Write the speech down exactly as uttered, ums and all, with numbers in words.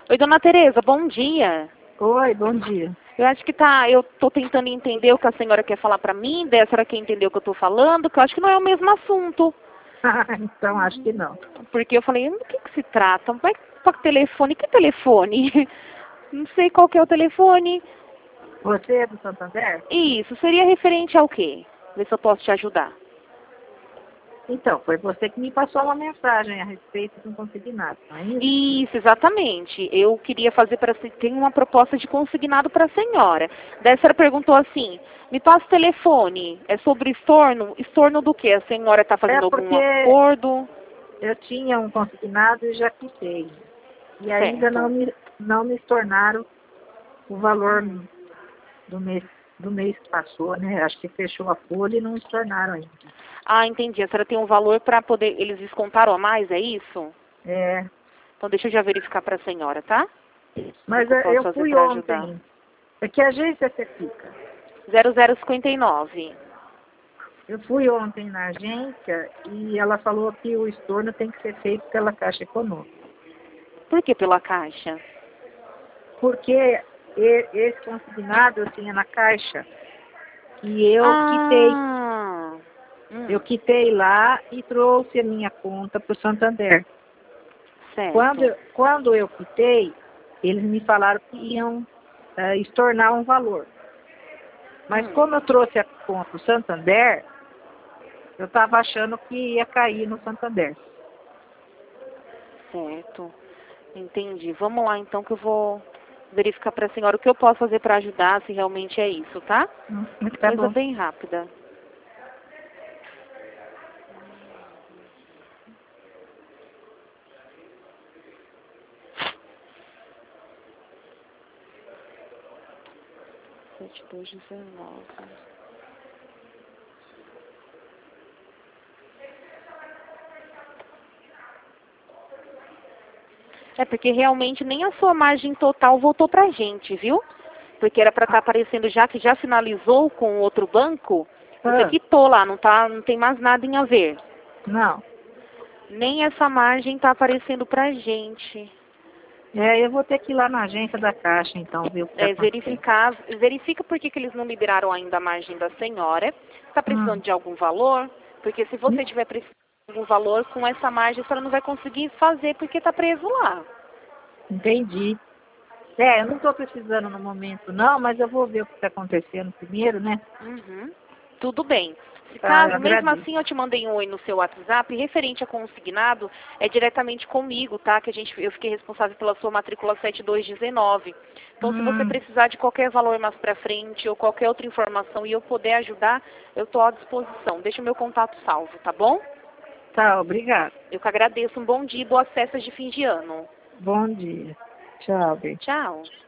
Oi, dona Tereza, bom dia. Oi, bom dia. Eu acho que tá, eu tô tentando entender o que a senhora quer falar pra mim, daí a senhora quer entender o que eu tô falando, que eu acho que não é o mesmo assunto. Então, acho que não. Porque eu falei, do que que se trata? Vai para telefone, que telefone? Não sei qual que é o telefone. Você é do Santander? Isso, seria referente ao quê? Ver se eu posso te ajudar. Então, foi você que me passou uma mensagem a respeito de um consignado, não é isso? Isso, exatamente. Eu queria fazer para você, tem uma proposta de consignado para a senhora. Daí a senhora perguntou assim, me passa o telefone, é sobre estorno? Estorno do quê? A senhora está fazendo É algum porque acordo? eu tinha um consignado e já quitei. E ainda não Certo. me, não me tornaram o valor Hum. do mês, do mês que passou, né? Acho que fechou a folha e não me tornaram ainda. Ah, entendi. A senhora tem um valor para poder, eles descontaram a mais, é isso? É, Então deixa eu já verificar para a senhora, tá? O mas que eu é, posso eu fazer fui para ajudar? ontem. É que agência você fica? zero zero cinquenta e nove. Eu fui ontem na agência e ela falou que o estorno tem que ser feito pela Caixa Econômica. Por que pela Caixa? Porque e- esse consignado eu tinha na Caixa e eu quitei. Ah, Eu hum, quitei lá e trouxe a minha conta para o Santander. Quando, certo. eu- quando eu quitei, eles me falaram que iam eh, estornar um valor. Mas Hum, como eu trouxe a conta do Santander, eu estava achando que ia cair no Santander. certo. Entendi. Vamos lá então que eu vou verificar para a senhora o que eu posso fazer para ajudar, se realmente é isso, tá? Hum, Tá Coisa bom. bem rápida. sete dois dezenove. É porque realmente nem a sua margem total voltou pra gente, viu? Porque era para estar aparecendo já que já finalizou com outro banco, você Ah, quitou lá, não tá, não tem mais nada em a ver. não. Nem essa margem tá aparecendo pra gente. É, eu vou ter que ir lá na agência da Caixa, então, ver o que está É, acontecendo. verificar, verifica por que que eles não liberaram ainda a margem da senhora. Está Hum, precisando de algum valor? Porque se você tiver precisando de algum valor, com essa margem a senhora não vai conseguir fazer porque está preso lá. entendi. É, eu não estou precisando no momento, não, mas eu vou ver o que está acontecendo primeiro, né? Uhum. Tudo bem. Se Tá, eu caso, mesmo agradeço. assim, eu te mandei um oi no seu WhatsApp, referente a consignado, é diretamente comigo, tá? Que a gente, eu fiquei responsável pela sua matrícula sete dois um nove. Então, se você Hum, precisar de qualquer valor mais pra frente ou qualquer outra informação e eu puder ajudar, eu estou à disposição. Deixa o meu contato salvo, tá bom? tá, obrigado. Eu que agradeço. Um bom dia e boas festas de fim de ano. Bom dia. Tchau, bem. Tchau.